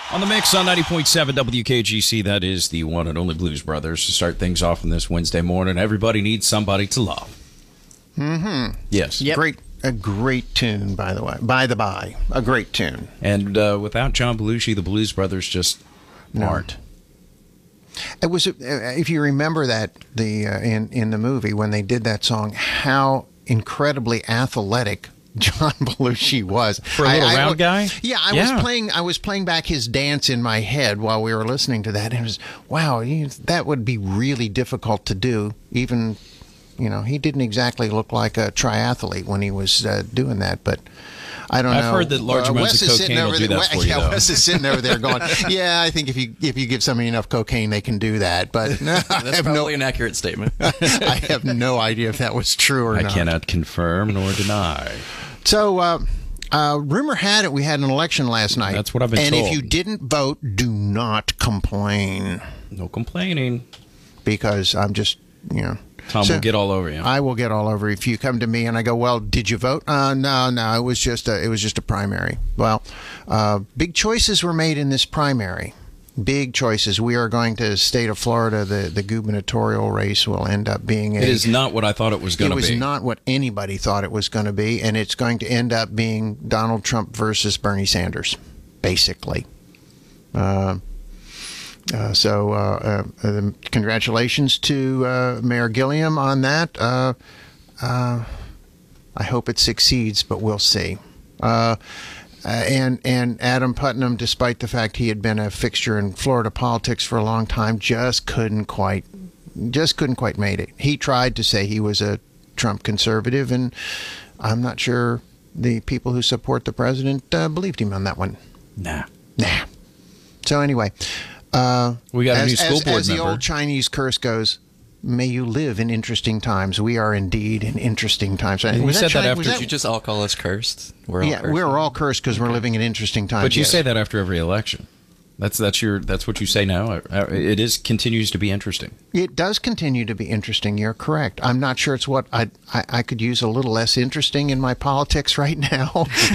On the mix on 90.7 WKGC, that is the one and only Blues Brothers to start things off on this Wednesday morning. Everybody needs somebody to love. Mm-hmm. Yes. Yep. A great tune, by the way. By the by, a great tune. And without John Belushi, the Blues Brothers just aren't. It was, if you remember that in the movie when they did that song, how incredibly athletic John Belushi was for a little round guy. Yeah, I was playing back his dance in my head while we were listening to that, and it was wow. That would be really difficult to do. Even, he didn't exactly look like a triathlete when he was doing that, but. I don't know. I've heard that large amounts of cocaine will do that for you, though. Yeah, Wes is sitting over there going, yeah, I think if you give somebody enough cocaine, they can do that. But that's probably an accurate statement. I have no idea if that was true or not. I cannot confirm nor deny. So, rumor had it we had an election last night. That's what I've been told. And if you didn't vote, do not complain. No complaining. Because I'm just, Tom will get all over you. I will get all over you. If you come to me and I go, well, did you vote? No, it was just a primary. Well, big choices were made in this primary. Big choices. We are going to the state of Florida. The gubernatorial race will end up being It is not what I thought it was going to be. It was not what anybody thought it was going to be, and it's going to end up being Donald Trump versus Bernie Sanders, basically. Congratulations to Mayor Gilliam on that. I hope it succeeds, but we'll see. And Adam Putnam, despite the fact he had been a fixture in Florida politics for a long time, just couldn't quite make it. He tried to say he was a Trump conservative, and I'm not sure the people who support the president believed him on that one. Nah. So anyway. We got a new school board member. As the old Chinese curse goes, may you live in interesting times. We are indeed in interesting times. You said that after. Did you just all call us cursed? We're all cursed because we're living in interesting times. But you say that after every election. That's what you say now. It continues to be interesting. It does continue to be interesting. You're correct. I'm not sure it's what I could use a little less interesting in my politics right now,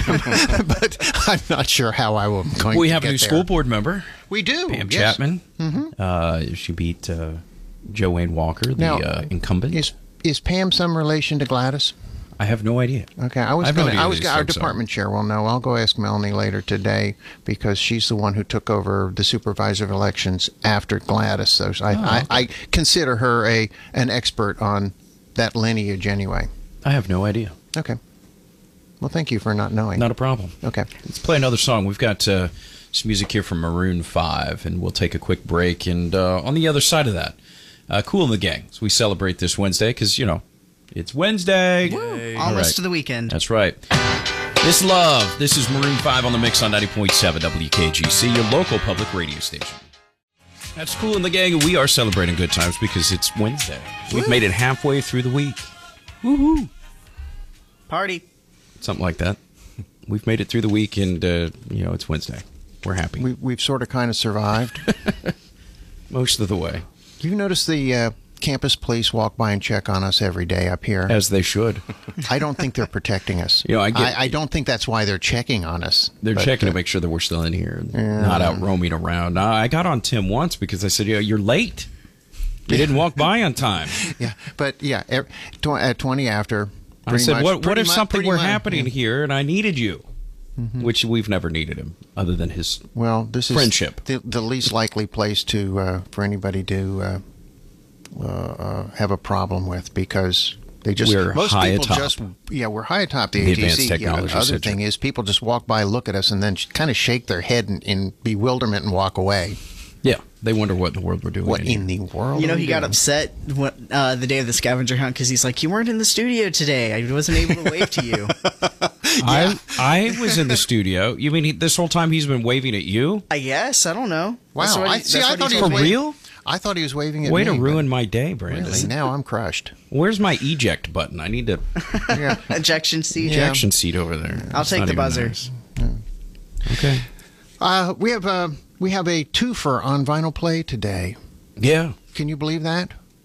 but I'm not sure how I will going. We have a new school board member. We do. Pam Chapman. Mm-hmm. She beat Joe Wayne Walker, the incumbent. Is Pam some relation to Gladys? I have no idea. Okay, our department chair will know. I'll go ask Melanie later today because she's the one who took over the supervisor of elections after Gladys. So I consider her an expert on that lineage anyway. I have no idea. Okay. Well, thank you for not knowing. Not a problem. Okay. Let's play another song. We've got some music here from Maroon 5, and we'll take a quick break. And on the other side of that, Kool and the Gang, as we celebrate this Wednesday, because, it's Wednesday. Woo. Almost to the weekend. That's right. This Love. This is Maroon 5 on the mix on 90.7 WKGC, your local public radio station. That's Kool and the Gang, and we are celebrating good times because it's Wednesday. We've made it halfway through the week. Woohoo! Party. Something like that. We've made it through the week, and, it's Wednesday. We're happy. We've sort of kind of survived. Most of the way. You notice the campus police walk by and check on us every day up here. As they should. I don't think they're protecting us. I don't think that's why they're checking on us. They're checking to make sure that we're still in here, not out roaming around. Now, I got on Tim once because I said, you're late. You didn't walk by on time. Yeah, but at 20 after. I said, what if something were happening here and I needed you? Mm-hmm. Which we've never needed him, other than his this friendship. Is the least likely place to for anybody to have a problem with, because they just we're most high people atop. just we're high atop the ATC. Advanced Technology The other thing is people just walk by, look at us, and then kind of shake their head in bewilderment and walk away. Yeah, they wonder what in the world we're doing. What in the world? He got upset the day of the scavenger hunt because he's like, you weren't in the studio today. I wasn't able to wave to you. Yeah. I was in the studio. You mean this whole time he's been waving at you? I guess. I don't know. Wow. I thought he was for real? I thought he was waving at Way me. to ruin my day, Brandon. Really? Now I'm crushed. Where's my eject button? I need to... Ejection seat. Ejection seat over there. I'll take the buzzer. Nice. Okay. We have a twofer on Vinyl Play today. Yeah. Can you believe that?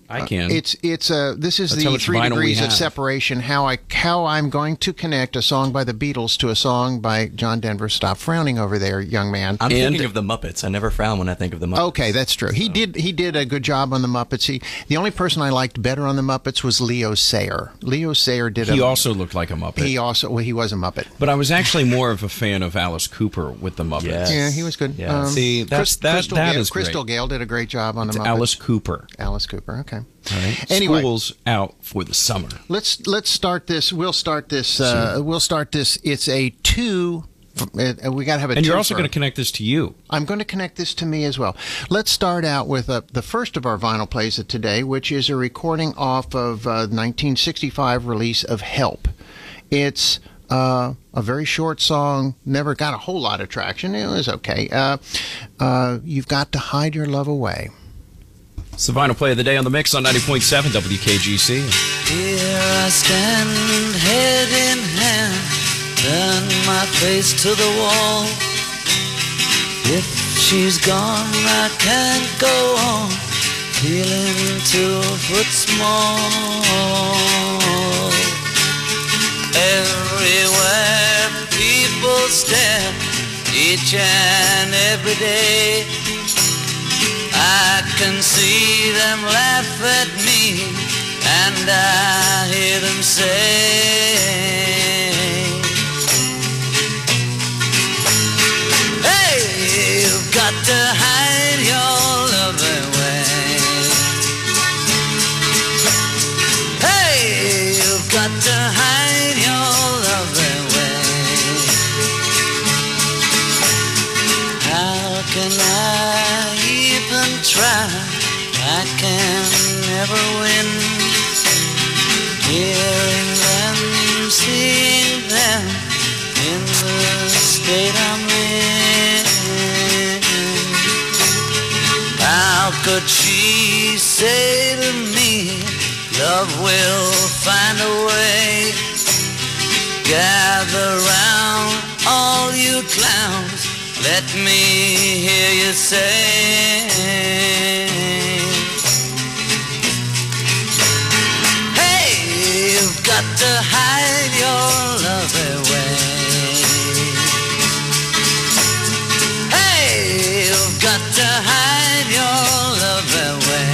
I can. This is That's how the much 3 vinyl we degrees of have. separation. How I'm going to connect a song by the Beatles to a song by John Denver. Stop frowning over there, young man. I'm thinking of the Muppets. I never frown when I think of the Muppets. Okay, that's true. He did a good job on the Muppets. The only person I liked better on the Muppets was Leo Sayer. Leo Sayer did. He also looked like a Muppet. He was a Muppet. But I was actually more of a fan of Alice Cooper with the Muppets. Yes. Yeah, he was good. Yeah. See, Crystal Gale did a great job on the Muppets. Alice Cooper. Alice Cooper. Okay. All right. Anyway. School's out for the summer. Let's start this. We'll start this. It's a two. We got to have a. And you're also twofer. going to connect this to you. I'm going to connect this to me as well. Let's start out with the first of our vinyl plays of today, which is a recording off of 1965 release of Help. It's a very short song, never got a whole lot of traction. It was okay. You've Got to Hide Your Love Away. It's the vinyl play of the day on the mix on 90.7 WKGC. Here I stand, head in hand, turn my face to the wall. If she's gone, I can't go on, feeling 2 foot small. Everywhere people stare, each and every day. I can see them laugh at me, and I hear them say, hey, you've got to hide your love away. Hey, you've got to hide your love away. How can I even try? I can never win. Hearing them, seeing them in the state I'm in. How could she say to me, love will find a way? Gather round, all you clowns, let me hear you say, hey, you've got to hide your love away. Hey, you've got to hide your love away.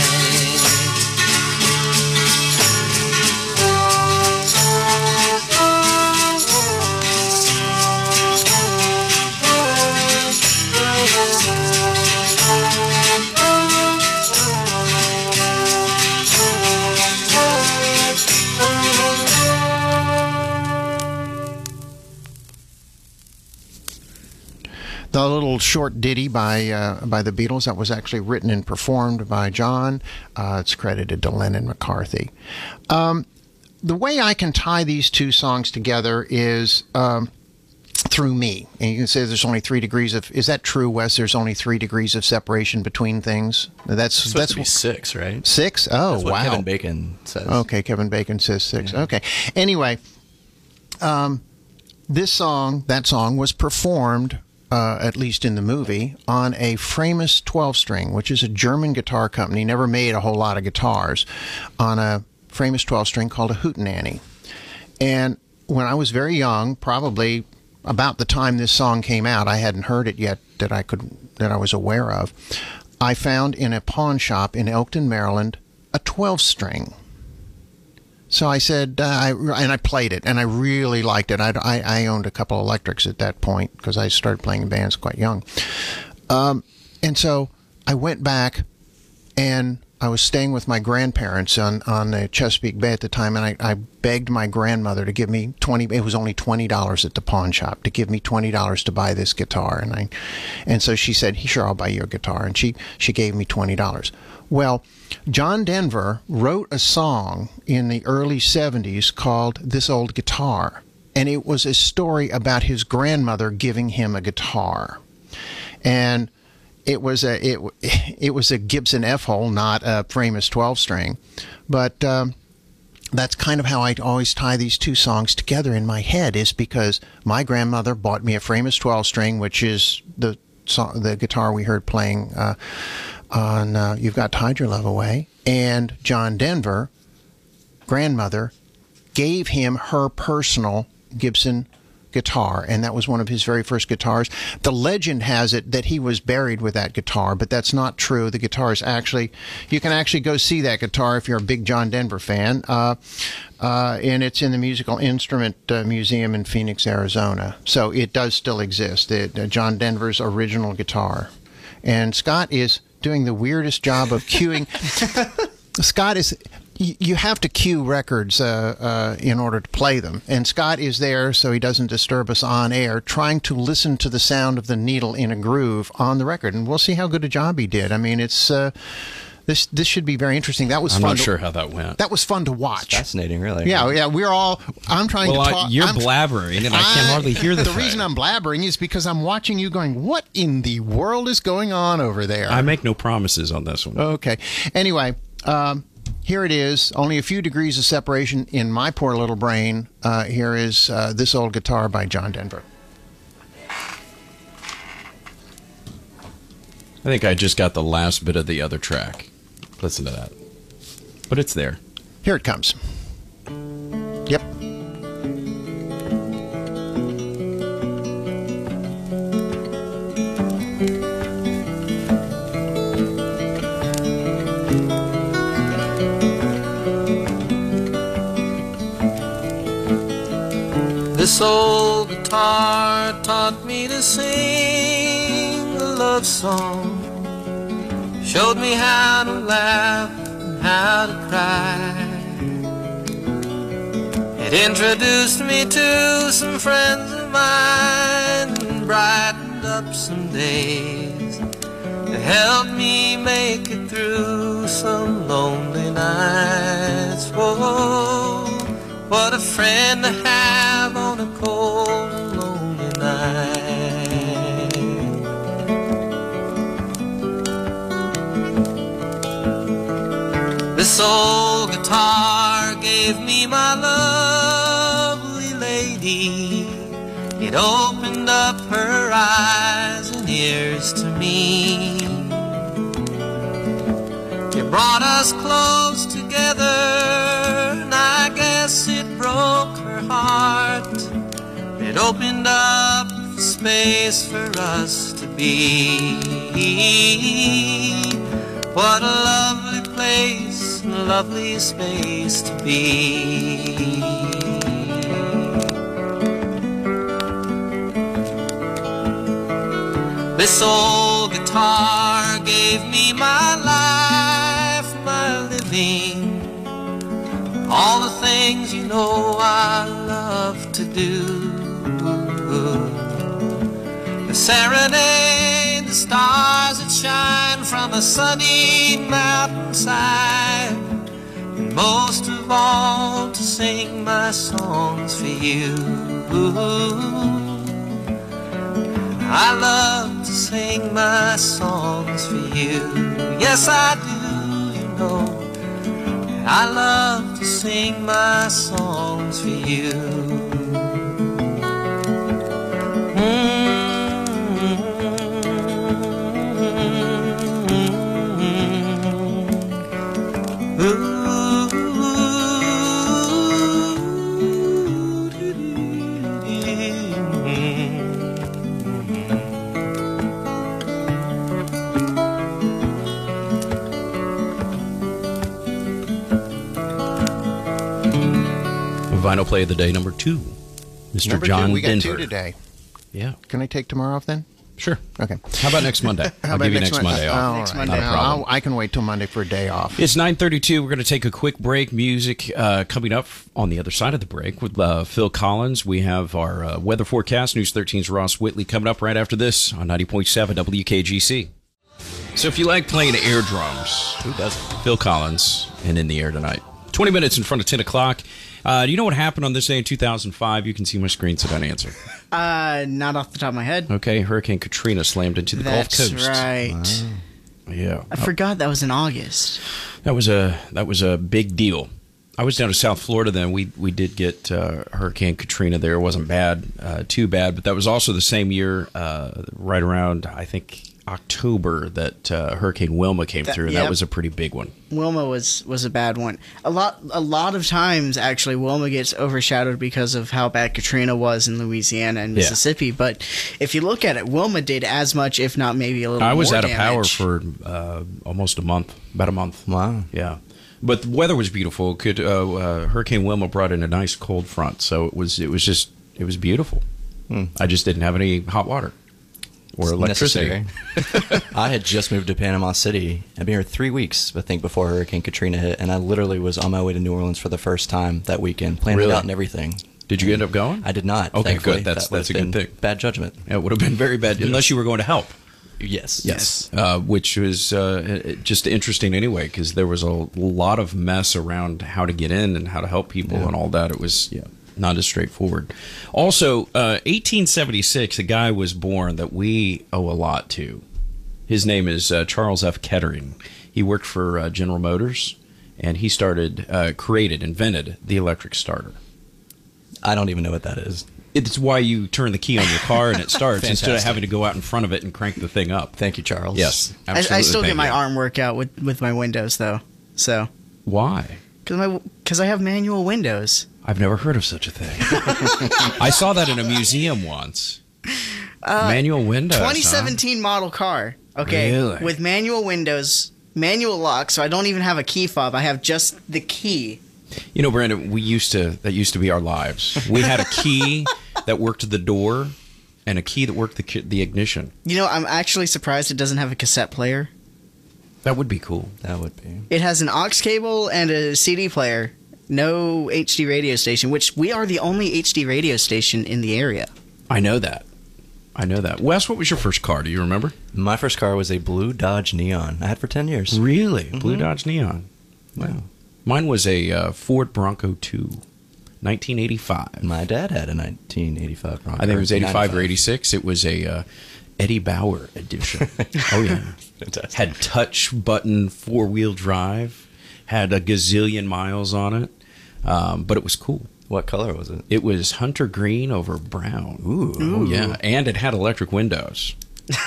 The little short ditty by the Beatles that was actually written and performed by John. It's credited to Lennon McCarthy. The way I can tie these two songs together is through me. And you can say there's only 3 degrees of... Is that true, Wes? There's only 3 degrees of separation between things? That's supposed to be 6, right? 6? Oh, That's what wow. Kevin Bacon says. Okay, Kevin Bacon says 6. Yeah. Okay. Anyway, that song was performed, at least in the movie, on a Framus 12-string, which is a German guitar company, never made a whole lot of guitars, on a Framus 12-string called a Hootenanny. And when I was very young, probably about the time this song came out, I hadn't heard it yet that I was aware of, I found in a pawn shop in Elkton, Maryland, a 12-string. So I said, and I played it, and I really liked it. I owned a couple electrics at that point because I started playing in bands quite young. And so I went back, and I was staying with my grandparents on the Chesapeake Bay at the time, and I begged my grandmother to give me it was only $20 at the pawn shop, to give me $20 to buy this guitar. And so she said, sure, I'll buy you a guitar. And she gave me $20. Well, John Denver wrote a song in the early 70s called This Old Guitar, and it was a story about his grandmother giving him a guitar. And it was a Gibson F-hole, not a Framus 12-string. But that's kind of how I always tie these two songs together in my head, is because my grandmother bought me a Framus 12-string, which is the guitar we heard playing on You've Got to Hide Your Love Away, and John Denver, grandmother, gave him her personal Gibson guitar, and that was one of his very first guitars. The legend has it that he was buried with that guitar, but that's not true. The guitar is actually, you can actually go see that guitar if you're a big John Denver fan, and it's in the Musical Instrument Museum in Phoenix, Arizona. So it does still exist, John Denver's original guitar. And Scott is doing the weirdest job of cueing. Scott is... You have to cue records in order to play them. And Scott is there so he doesn't disturb us on air, trying to listen to the sound of the needle in a groove on the record. And we'll see how good a job he did. I mean, it's this should be very interesting. That was I'm fun. not sure how that went. That was fun to watch. Fascinating, really. Yeah. We're all. I'm trying to talk. You're blabbering, and I can hardly hear the thing. reason I'm blabbering is because I'm watching you going, what in the world is going on over there? I make no promises on this one. Okay. Anyway. Here it is, only a few degrees of separation in my poor little brain. Here is This Old Guitar by John Denver. I think I just got the last bit of the other track. Listen to that. But it's there. Here it comes. Yep. This old guitar taught me to sing a love song, showed me how to laugh and how to cry. It introduced me to some friends of mine and brightened up some days. It helped me make it through some lonely nights. Whoa. What a friend to have on a cold and lonely night. This old guitar gave me my lovely lady. It opened up her eyes and ears to me. It brought us close together, and I guess it broke her heart. It opened up space for us to be. What a lovely place, and a lovely space to be. This old guitar gave me my life, my living, all the things you know I love to do. The serenade, the stars that shine from a sunny mountainside, and most of all to sing my songs for you. I love to sing my songs for you. Yes, I do, you know. I love to sing my songs for you. Vinyl play of the day number 2, Mr. Number John 2, we got Denver. 2 today. Yeah, Can I take tomorrow off then? sure. Okay. How about next Monday? I'll give you next Monday off. All Next right. Monday. Not a problem. I can wait till Monday for a day off. It's 9:32. We're going to take a quick break. Music coming up on the other side of the break with Phil Collins. We have our weather forecast. News 13's Ross Whitley coming up right after this on 90.7 WKGC. So if you like playing air drums, Who doesn't? Phil Collins and In the Air Tonight. 20 minutes in front of 10 o'clock. Do you know what happened on this day in 2005? You can see my screen, so don't answer. Not off the top of my head. Okay, Hurricane Katrina slammed into the Gulf Coast. That's right. Yeah. I forgot that was in August. That was a big deal. I was down to South Florida then. We did get Hurricane Katrina there. It wasn't bad, too bad, but that was also the same year, right around, I think, October, that Hurricane Wilma came through. Yep. That was a pretty big one. Wilma was a bad one. A lot of times, actually, Wilma gets overshadowed because of how bad Katrina was in Louisiana and Mississippi. But if you look at it, Wilma did as much, if not maybe a little more I was out damage. of power for almost a month, about a month. Wow. Yeah. But the weather was beautiful. Hurricane Wilma brought in a nice cold front, so it was beautiful. I just didn't have any hot water or electricity. Necessary. I had just moved to Panama City. I'd been here 3 weeks, I think, before Hurricane Katrina hit, and I literally was on my way to New Orleans for the first time that weekend, planning Really? it out and everything. Did you end up going? I did not. Okay, thankfully. good. That's would've a good been thing. Bad judgment. Yeah, it would have been very bad, unless you were going to help. Yes. Which was just interesting anyway, because there was a lot of mess around how to get in and how to help people and all that. It was not as straightforward. Also, 1876, a guy was born that we owe a lot to. His name is Charles F. Kettering. He worked for General Motors, and he invented the electric starter. I don't even know what that is. It's why you turn the key on your car and it starts instead of Fantastic. having to go out in front of it and crank the thing up. Thank you, Charles. Yes, absolutely. I still get Thank my you. arm workout with my windows though. So Why? because I have manual windows. I've never heard of such a thing. I saw that in a museum once. Manual windows. 2017 model car. Okay, Really? with manual windows, manual lock. So I don't even have a key fob. I have just the key. Huh? You know, Brandon, that used to be our lives. We had a key that worked the door and a key that worked the ignition. You know, I'm actually surprised it doesn't have a cassette player. That would be cool. That would be. It has an aux cable and a CD player. No HD radio station, which we are the only HD radio station in the area. I know that. Wes, what was your first car? Do you remember? My first car was a blue Dodge Neon. I had for 10 years. Really? Blue Dodge Neon. Wow. Mine was a Ford Bronco 2, 1985. My dad had a 1985 Bronco. I think it was 85 or 95. 86. It was a Eddie Bauer edition. Oh, yeah. Fantastic. Had touch button 4-wheel drive. Had a gazillion miles on it. But it was cool. What color was it? It was hunter green over brown. Ooh. Oh, yeah. And it had electric windows.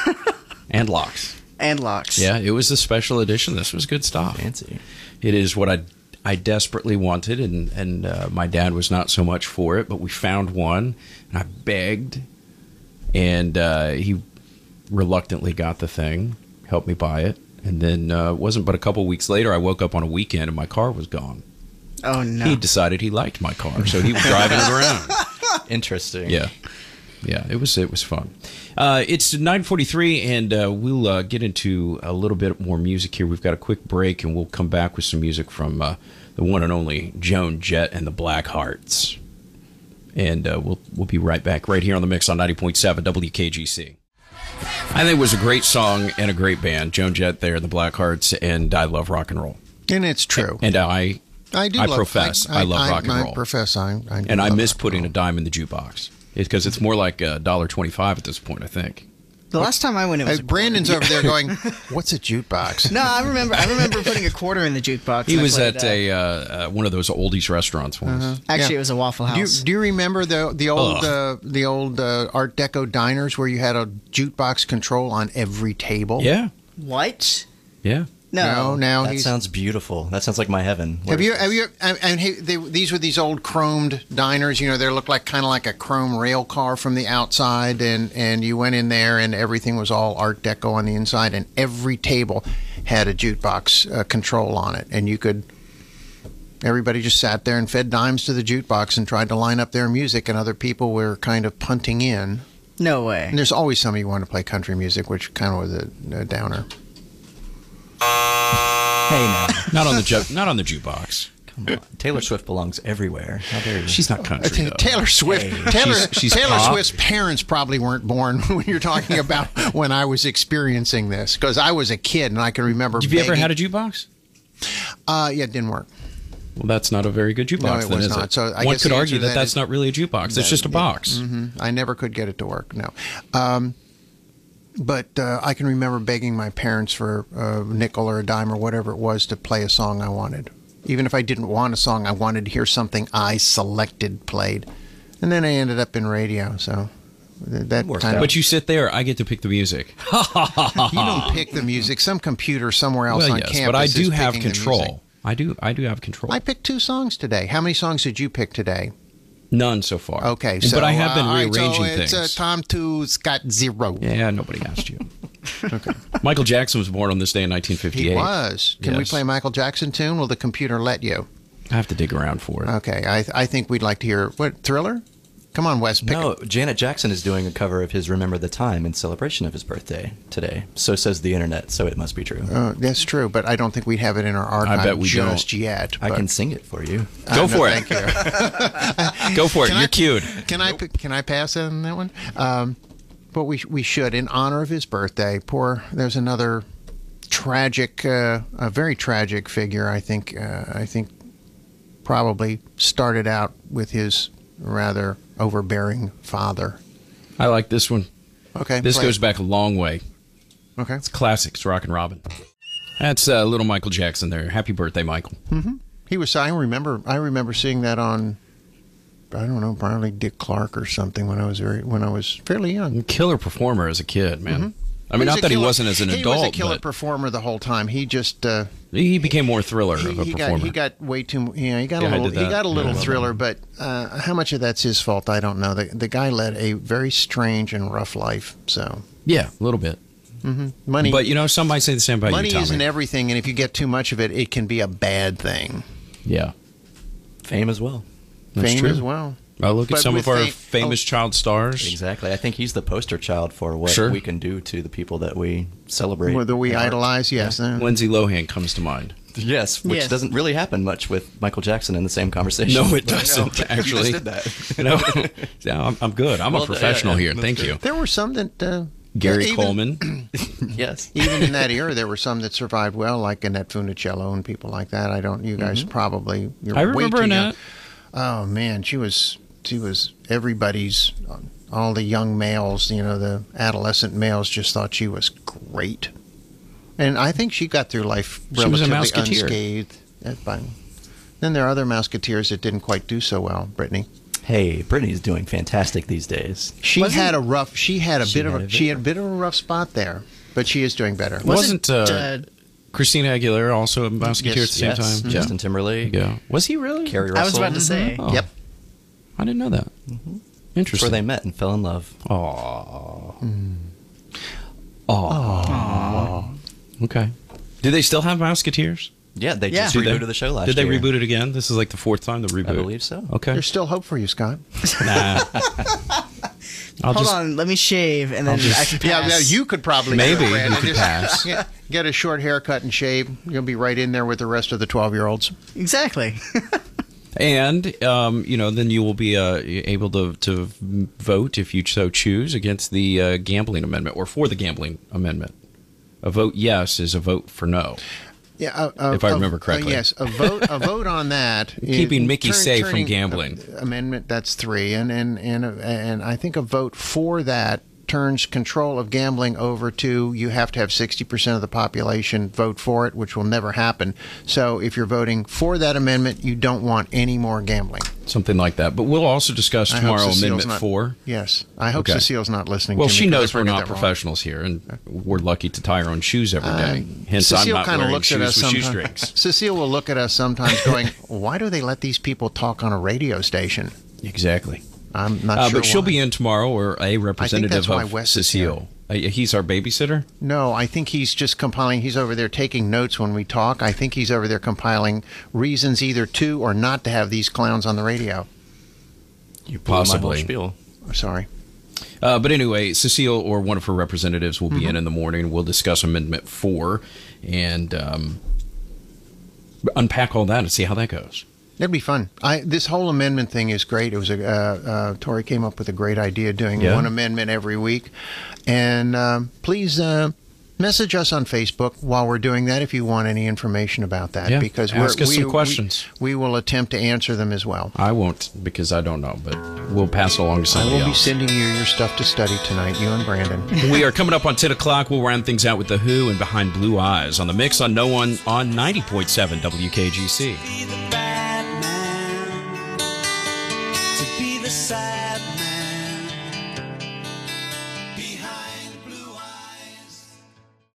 And locks. And locks. Yeah, it was a special edition. This was good stuff. Fancy. It is what I desperately wanted, and my dad was not so much for it, but we found one, and I begged, and he reluctantly got the thing, helped me buy it, and then it wasn't but a couple weeks later, I woke up on a weekend, and my car was gone. Oh no. He decided he liked my car, so he was driving it around. Interesting. Yeah, it was fun. It's 9:43, and we'll get into a little bit more music here. We've got a quick break, and we'll come back with some music from the one and only Joan Jett and the Blackhearts. And we'll be right back right here on the Mix on 90.7 WKGC. I think it was a great song and a great band, Joan Jett there, the Blackhearts, and I love rock and roll. And it's true. And I love profess I love rock and roll. I profess I do And I love miss rock and putting a roll. dime in the jukebox. Because it's more like $1.25 at this point, I think. The last time I went, it was Brandon's over there going, "What's a jukebox?" No, I remember putting a quarter in the jukebox. He and I was played at that. one of those oldies restaurants once. Actually, Yeah. it was a Waffle House. Do you remember the old Art Deco diners where you had a jukebox control on every table? Yeah, What? yeah. No. Now That he's. sounds beautiful. That sounds like my heaven. Have you? And these were these old chromed diners. You know, they looked like kind of like a chrome rail car from the outside, and you went in there, and everything was all Art Deco on the inside, and every table had a jukebox control on it, and you could. Everybody just sat there and fed dimes to the jukebox and tried to line up their music, and other people were kind of punting in. No way. And there's always somebody who wanted to play country music, which kind of was a downer. Hey, now. Not on the jukebox. Come on. Taylor Swift belongs everywhere. How dare you? She's not country though. Taylor Swift. Hey. She's Taylor pop. Swift's parents probably weren't born when you're talking about when I was experiencing this, because I was a kid and I can remember. Have you ever begging- had a jukebox? Yeah, it didn't work. Well, that's not a very good jukebox. No, it then, was is not. It? So I one guess could the argue answer to that that that's is- not really a jukebox. It's just a box. I never could get it to work. No. But I can remember begging my parents for a nickel or a dime or whatever it was to play a song I wanted. Even if I didn't want a song, I wanted to hear something I selected played. And then I ended up in radio, so that kind of... But you sit there, I get to pick the music. You don't pick the music. Some computer somewhere else on campus but I do is have picking the music. control. I do have control. I picked 2 songs today. How many songs did you pick today? None so far. Okay, so... But I have been all right, rearranging so it's, things. Tom 2's got 0. Yeah, nobody asked you. Okay. Michael Jackson was born on this day in 1958. He was. Can we Yes. play a Michael Jackson tune? Will the computer let you? I have to dig around for it. Okay, I think we'd like to hear... What, Thriller? Come on, Wes. Pick No, Janet Jackson is doing a cover of his Remember the Time in celebration of his birthday today. So says the internet, so it must be true. That's true, but I don't think we'd have it in our archive bet we just don't. yet. I but- can sing it for you. Go for it. Thank you. Go for it. You're cued. Can I pass on that one? But we should, in honor of his birthday. There's another tragic, a very tragic figure. I think probably started out with his rather overbearing father. I like this one. Okay, This play goes it. back a long way. Okay, It's classic. It's Rockin' Robin. That's little Michael Jackson there. Happy birthday, Michael. he was. I remember seeing that on. I don't know, probably Dick Clark or something when I was fairly young. Killer performer as a kid, man. I mean, was not a that he killer- wasn't as an he adult, was a killer but performer the whole time. He just he became more Thriller of a he performer. got way too. He got Yeah, I a little. did He that. got a little Yeah. Thriller, but how much of that's his fault? I don't know. The guy led a very strange and rough life. So Yeah, a little bit. money, But, some might say the same about money you, Tommy. isn't everything, and if you get too much of it, it can be a bad thing. Yeah. Fame as well. That's Fame true. as well. Oh, look at But some with of our fame- famous child stars. Exactly. I think he's the poster child for what Sure. we can do to the people that we celebrate. Whether we in art. idolize, yes. Lindsay Lohan comes to mind. Yes, which Yes. doesn't really happen much with Michael Jackson in the same conversation. No, it But, doesn't, you actually. just did that. Yeah, I'm good. I'm Well, a professional yeah, here. that's Thank good. you. There were some that Gary even- Coleman. Yes. Even in that era, there were some that survived well, like Annette Funicello and people like that. You guys probably. You're I way remember too young. Annette. Oh man, she was everybody's. All the young males, the adolescent males, just thought she was great, and I think she got through life She was a relatively Mouseketeer. unscathed. Then there are other Mouseketeers that didn't quite do so well. Brittany, Hey, Brittany's doing fantastic these days. she had a bit of a rough spot there, but she is doing better. Wasn't Christina Aguilera also a Mouseketeer at the same Yes, time? Justin Timberlake, Yeah. Was he really? Carrie Russell. I was about to say. Oh. Yep. I didn't know that. That's Interesting. where they met and fell in love. Aww. Aww. Okay. Do they still have Mouseketeers? Yeah, they Yeah. just Did they? rebooted the show last Did they year. reboot it again? This is like the 4th time the reboot. I believe so. Okay. There's still hope for you, Scott. Nah. I'll Hold just on, let me shave, and then I can pass. Yeah, you could probably Maybe go ahead you and could just pass. Get a short haircut and shave. You'll be right in there with the rest of the 12-year-olds. Exactly. And then you will be able to vote if you so choose against the gambling amendment or for the gambling amendment. A vote yes is a vote for no. Yeah, If I remember correctly. yes, a vote on that. Keeping Mickey safe from turning gambling. Amendment, that's 3, and I think a vote for that turns control of gambling over to you have to have 60% of the population vote for it, which will never happen. So if you're voting for that amendment, you don't want any more gambling. Something like that. But we'll also discuss I hope tomorrow Cecile's Amendment not- 4. Yes, I hope Okay. Cecile's not listening. Well, to me she because knows we're I get not that wrong. professionals here, and we're lucky to tie our own shoes every day. Hence, I'm Cecile not kind of wearing looks at us shoes with sometimes. shoestrings. Cecile will look at us sometimes going, why do they let these people talk on a radio station? Exactly. I'm not sure But she'll why. be in tomorrow, or a representative that's why of Wes is Cecile. He's our babysitter? No, I think he's just compiling. He's over there taking notes when we talk. I think he's over there compiling reasons either to or not to have these clowns on the radio. You blew my whole Possibly. spiel. I'm sorry. But anyway, Cecile or one of her representatives will be in the morning. We'll discuss Amendment 4 and unpack all that and see how that goes. That'd be fun. This whole amendment thing is great. It was Tori came up with a great idea doing Yeah. one amendment every week, and please Message us on Facebook while we're doing that if you want any information about that. Yeah, because ask us some questions. We will attempt to answer them as well. I won't because I don't know, but we'll pass it along to I somebody will be else. sending you your stuff to study tonight, you and Brandon. We are coming up on 10 o'clock. We'll round things out with The Who and Behind Blue Eyes on the Mix on No One on 90.7 WKGC. Be the bad man, to be the sad